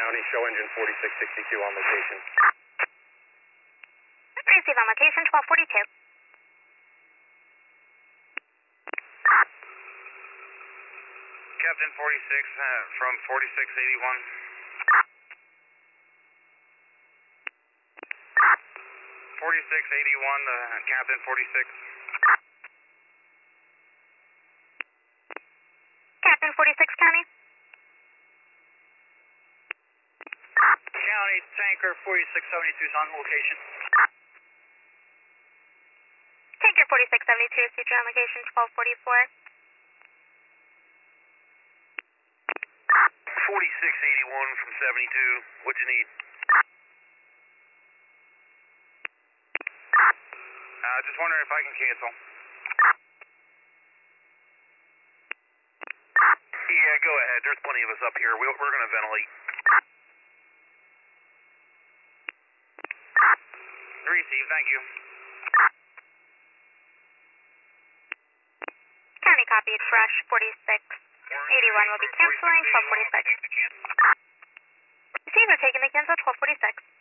County, show engine 4662 on location. Receive on location, 1242. Captain 46 from 4681. 4681, Captain 46. Captain 46 County. County Tanker 4672 is on location. Tanker 4672, future on location, 1244. 4681 from 72. What'd you need? Just wondering if I can cancel. Yeah, go ahead. There's plenty of us up here. We're going to ventilate. Receive, thank you. County copied, fresh 4681 will be canceling, 1246. Receiver taking the cancel, 1246.